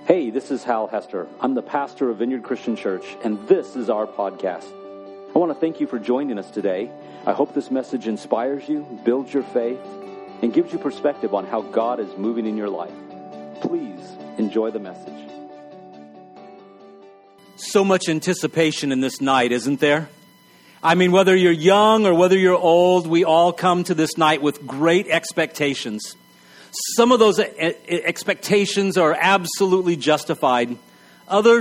Hey, this is Hal Hester. I'm the pastor of Vineyard Christian Church, and this is our podcast. I want to thank you for joining us today. I hope this message inspires you, builds your faith, and gives you perspective on how God is moving in your life. Please enjoy the message. So much anticipation in this night, isn't there? I mean, whether you're young or whether you're old, we all come to this night with great expectations. Some of those expectations are absolutely justified. Others,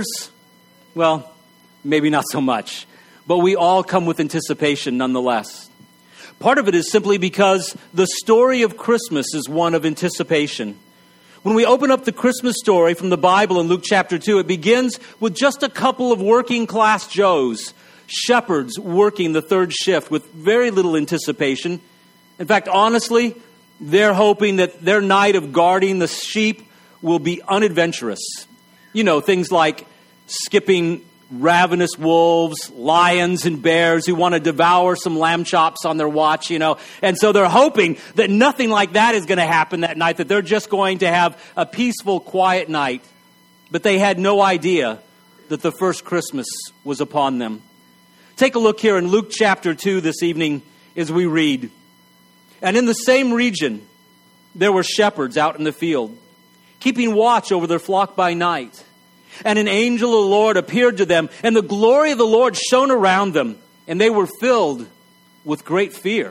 well, maybe not so much. But we all come with anticipation nonetheless. Part of it is simply because the story of Christmas is one of anticipation. When we open up the Christmas story from the Bible in Luke chapter 2, it begins with just a couple of working class Joes, shepherds working the third shift with very little anticipation. In fact, honestly, they're hoping that their night of guarding the sheep will be unadventurous. You know, things like skipping ravenous wolves, lions, and bears who want to devour some lamb chops on their watch, you know. And so they're hoping that nothing like that is going to happen that night, that they're just going to have a peaceful, quiet night. But they had no idea that the first Christmas was upon them. Take a look here in Luke chapter 2 this evening as we read. And in the same region, there were shepherds out in the field, keeping watch over their flock by night. And an angel of the Lord appeared to them, and the glory of the Lord shone around them, and they were filled with great fear.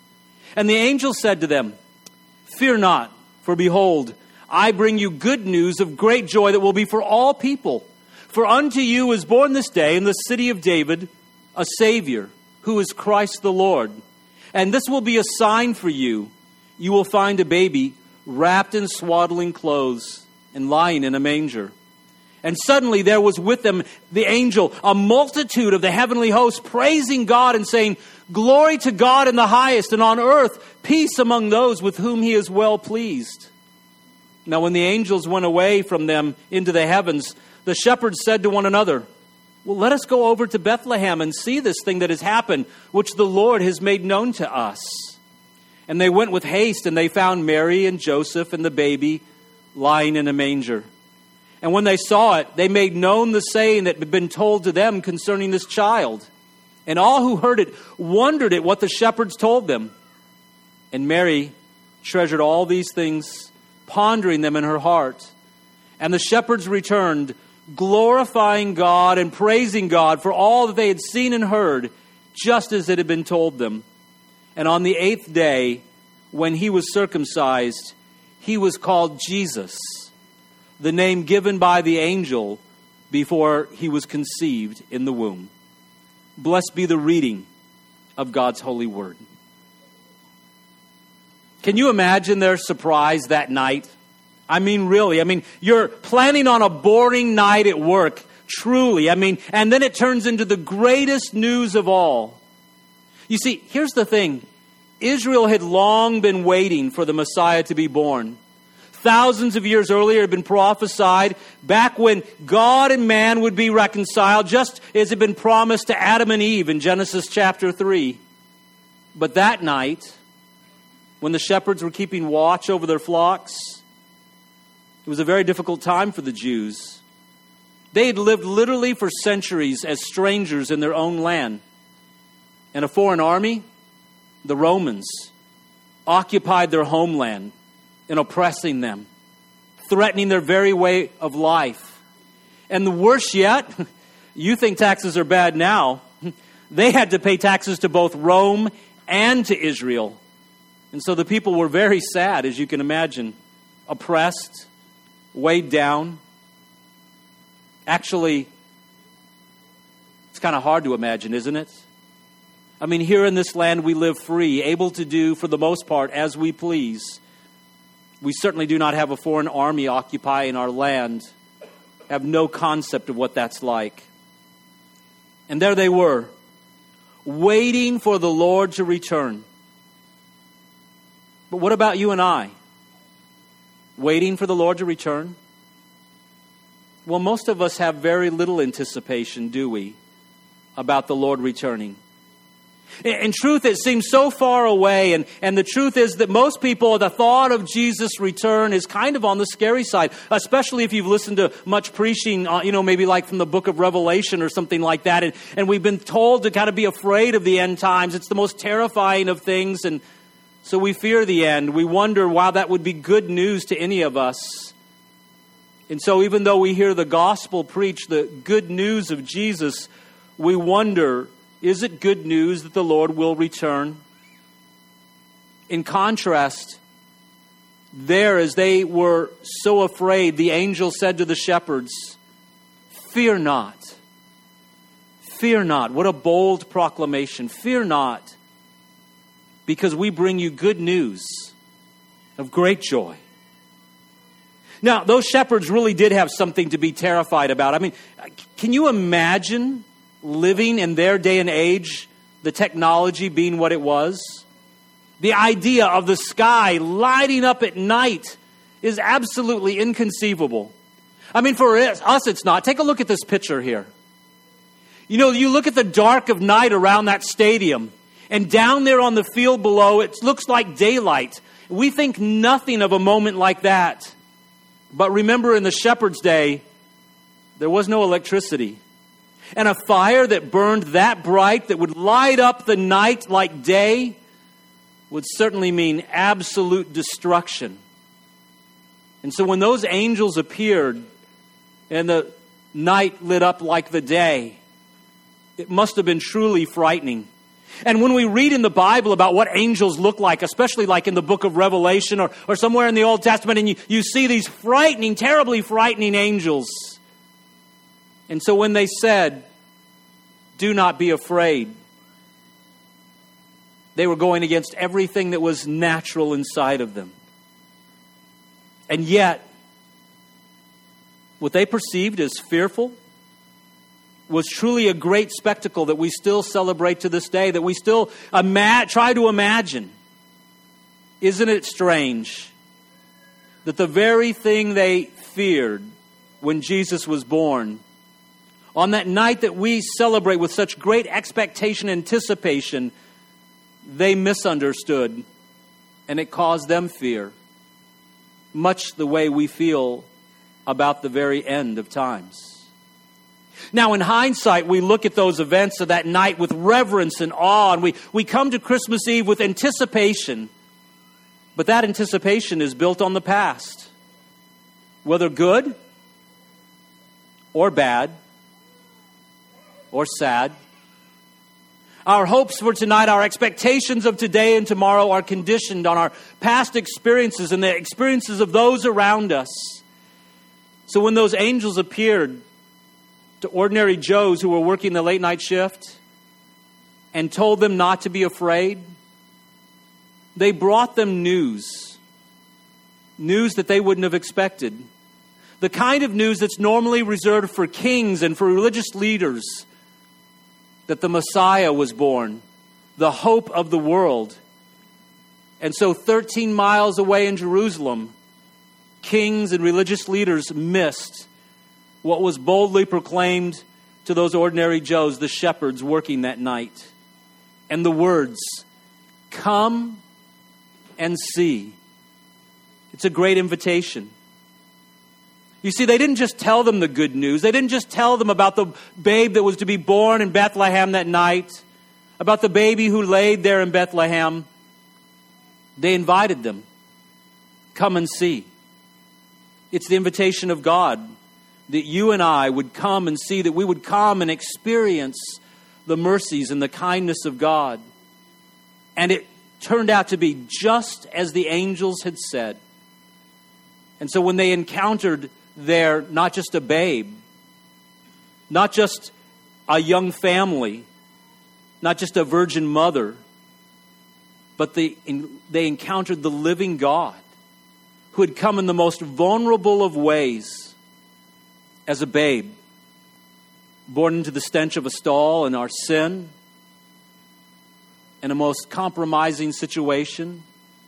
And the angel said to them, "Fear not, for behold, I bring you good news of great joy that will be for all people. For unto you is born this day in the city of David a Savior, who is Christ the Lord. And this will be a sign for you. You will find a baby wrapped in swaddling clothes and lying in a manger." And suddenly there was with them the angel, a multitude of the heavenly host, praising God and saying, "Glory to God in the highest, and on earth peace among those with whom he is well pleased." Now when the angels went away from them into the heavens, the shepherds said to one another, "Well, let us go over to Bethlehem and see this thing that has happened, which the Lord has made known to us." And they went with haste, and they found Mary and Joseph and the baby lying in a manger. And when they saw it, they made known the saying that had been told to them concerning this child. And all who heard it wondered at what the shepherds told them. And Mary treasured all these things, pondering them in her heart. And the shepherds returned, glorifying God and praising God for all that they had seen and heard, just as it had been told them. And on the 8th day, when he was circumcised, he was called Jesus, the name given by the angel before he was conceived in the womb. Blessed be the reading of God's holy word. Can you imagine their surprise that night? I mean, really. I mean, you're planning on a boring night at work, truly. I mean, and then it turns into the greatest news of all. You see, here's the thing. Israel had long been waiting for the Messiah to be born. Thousands of years earlier, it had been prophesied back when God and man would be reconciled, just as had been promised to Adam and Eve in Genesis chapter 3. But that night, when the shepherds were keeping watch over their flocks, it was a very difficult time for the Jews. They had lived literally for centuries as strangers in their own land. And a foreign army, the Romans, occupied their homeland and oppressing them, threatening their very way of life. And the worst yet, you think taxes are bad now. They had to pay taxes to both Rome and to Israel. And so the people were very sad, as you can imagine, oppressed, weighed down. Actually, it's kind of hard to imagine, isn't it? I mean, here in this land we live free, able to do, for the most part, as we please. We certainly do not have a foreign army occupying our land. Have no concept of what that's like. And there they were, waiting for the Lord to return. But what about you and I? Waiting for the Lord to return? Well, most of us have very little anticipation, do we, about the Lord returning? In truth, it seems so far away, and the truth is that most people, the thought of Jesus' return is kind of on the scary side, especially if you've listened to much preaching, maybe like from the book of Revelation or something like that, and we've been told to kind of be afraid of the end times. It's the most terrifying of things, and so we fear the end. We wonder why that would be good news to any of us. And so even though we hear the gospel preach, the good news of Jesus, we wonder, is it good news that the Lord will return? In contrast, there, as they were so afraid, the angel said to the shepherds, "Fear not. Fear not." What a bold proclamation. "Fear not, because we bring you good news of great joy." Now, those shepherds really did have something to be terrified about. I mean, can you imagine living in their day and age, the technology being what it was? The idea of the sky lighting up at night is absolutely inconceivable. I mean, for us, it's not. Take a look at this picture here. You look at the dark of night around that stadium, and down there on the field below, it looks like daylight. We think nothing of a moment like that. But remember, in the shepherd's day, there was no electricity. And a fire that burned that bright, that would light up the night like day, would certainly mean absolute destruction. And so when those angels appeared and the night lit up like the day, it must have been truly frightening. And when we read in the Bible about what angels look like, especially like in the book of Revelation or somewhere in the Old Testament, and you see these frightening, terribly frightening angels. And so when they said, "Do not be afraid," they were going against everything that was natural inside of them. And yet, what they perceived as fearful was truly a great spectacle that we still celebrate to this day, that we still try to imagine. Isn't it strange that the very thing they feared when Jesus was born, on that night that we celebrate with such great expectation and anticipation, they misunderstood, and it caused them fear, much the way we feel about the very end of times. Now, in hindsight, we look at those events of that night with reverence and awe, and we come to Christmas Eve with anticipation. But that anticipation is built on the past. Whether good or bad or sad. Our hopes for tonight, our expectations of today and tomorrow are conditioned on our past experiences and the experiences of those around us. So when those angels appeared to ordinary Joes who were working the late night shift and told them not to be afraid, they brought them news that they wouldn't have expected. The kind of news that's normally reserved for kings and for religious leaders, that the Messiah was born, the hope of the world. And so 13 miles away in Jerusalem, kings and religious leaders missed what was boldly proclaimed to those ordinary Joes, the shepherds working that night. And the words, "Come and see." It's a great invitation. You see, they didn't just tell them the good news. They didn't just tell them about the babe that was to be born in Bethlehem that night, about the baby who laid there in Bethlehem. They invited them. Come and see. It's the invitation of God that you and I would come and see, that we would come and experience the mercies and the kindness of God. And it turned out to be just as the angels had said. And so when they encountered there not just a babe, not just a young family, not just a virgin mother, but they encountered the living God who had come in the most vulnerable of ways as a babe, born into the stench of a stall in our sin, in a most compromising situation.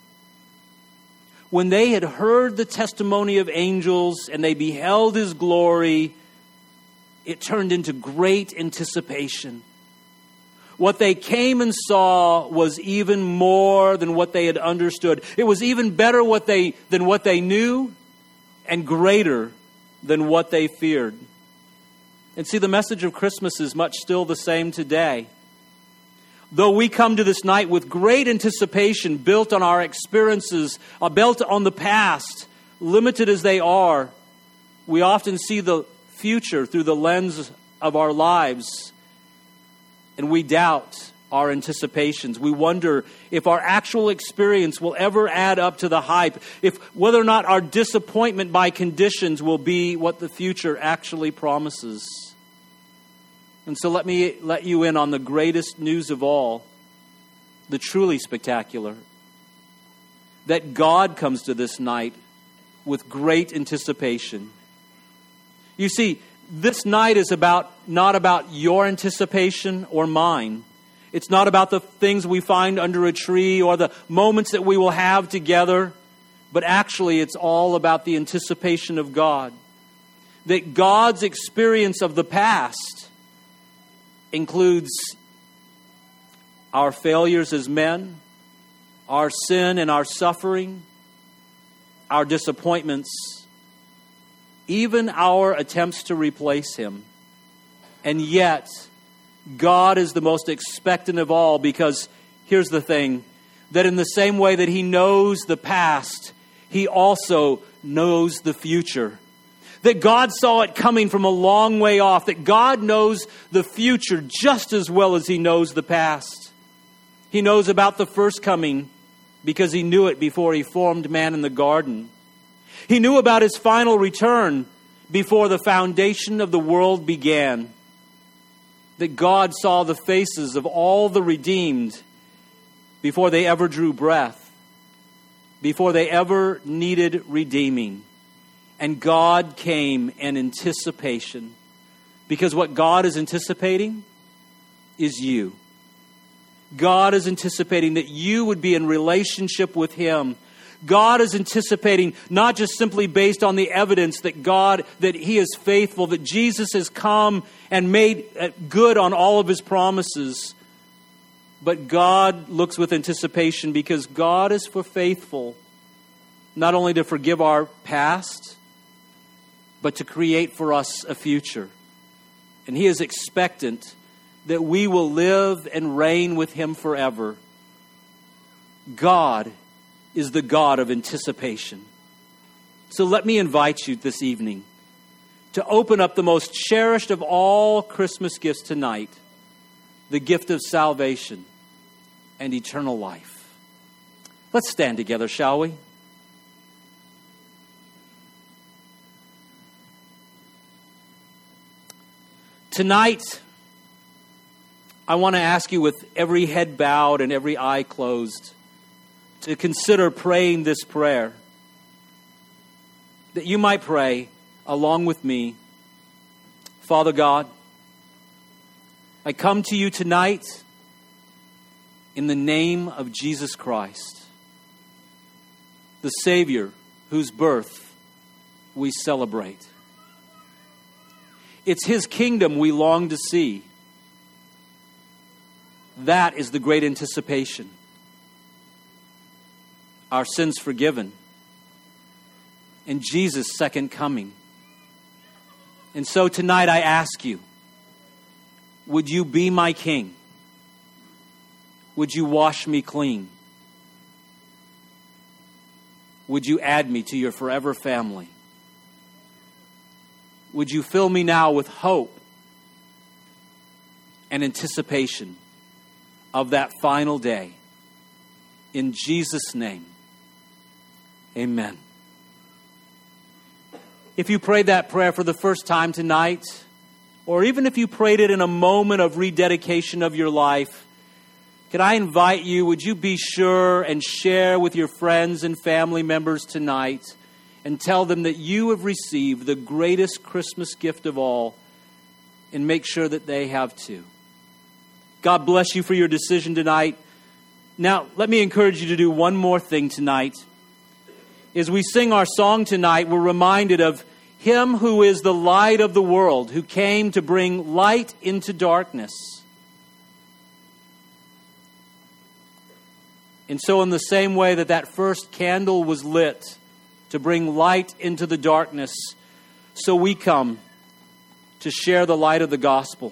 When they had heard the testimony of angels and they beheld his glory, it turned into great anticipation. What they came and saw was even more than what they had understood. It was even better than what they knew, and greater than what they feared. And see, the message of Christmas is much still the same today. Though we come to this night with great anticipation built on our experiences, built on the past, limited as they are, we often see the future through the lens of our lives, and we doubt our anticipations. We wonder if our actual experience will ever add up to the hype, if whether or not our disappointment by conditions will be what the future actually promises. And so let me let you in on the greatest news of all, the truly spectacular, that God comes to this night with great anticipation. You see, this night is not about your anticipation or mine. It's not about the things we find under a tree or the moments that we will have together, but actually it's all about the anticipation of God. That God's experience of the past includes our failures as men, our sin and our suffering, our disappointments, even our attempts to replace Him. And yet, God is the most expectant of all, because here's the thing, that in the same way that He knows the past, He also knows the future. That God saw it coming from a long way off, that God knows the future just as well as He knows the past. He knows about the first coming because He knew it before He formed man in the garden. He knew about His final return before the foundation of the world began. That God saw the faces of all the redeemed before they ever drew breath, before they ever needed redeeming. And God came in anticipation, because what God is anticipating is you. God is anticipating that you would be in relationship with Him. God is anticipating, not just simply based on the evidence that He is faithful, that Jesus has come and made good on all of His promises. But God looks with anticipation because God is faithful, not only to forgive our past, but to create for us a future. And He is expectant that we will live and reign with Him forever. God is the God of anticipation. So let me invite you this evening to open up the most cherished of all Christmas gifts tonight, the gift of salvation and eternal life. Let's stand together, shall we? Tonight, I want to ask you, with every head bowed and every eye closed, to consider praying this prayer. That you might pray along with me. Father God, I come to you tonight in the name of Jesus Christ, the Savior whose birth we celebrate. It's His kingdom we long to see. That is the great anticipation. Our sins forgiven, and Jesus' second coming. And so tonight I ask you, would you be my King? Would you wash me clean? Would you add me to your forever family? Would you fill me now with hope and anticipation of that final day? In Jesus' name, amen. If you prayed that prayer for the first time tonight, or even if you prayed it in a moment of rededication of your life, can I invite you, would you be sure and share with your friends and family members tonight and tell them that you have received the greatest Christmas gift of all, and make sure that they have too. God bless you for your decision tonight. Now, let me encourage you to do one more thing tonight. As we sing our song tonight, we're reminded of Him who is the light of the world, who came to bring light into darkness. And so in the same way that first candle was lit to bring light into the darkness, so we come to share the light of the gospel.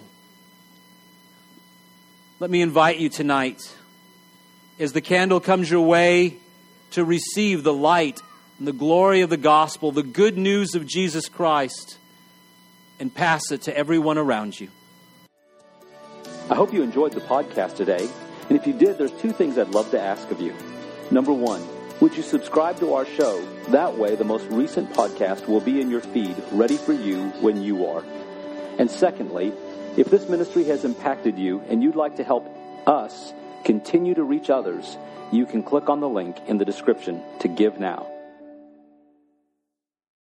Let me invite you tonight, as the candle comes your way, to receive the light and the glory of the gospel, the good news of Jesus Christ, and pass it to everyone around you. I hope you enjoyed the podcast today. And if you did, there's 2 things I'd love to ask of you. Number 1, would you subscribe to our show? That way, the most recent podcast will be in your feed, ready for you when you are. And secondly, if this ministry has impacted you and you'd like to help us continue to reach others, you can click on the link in the description to give now.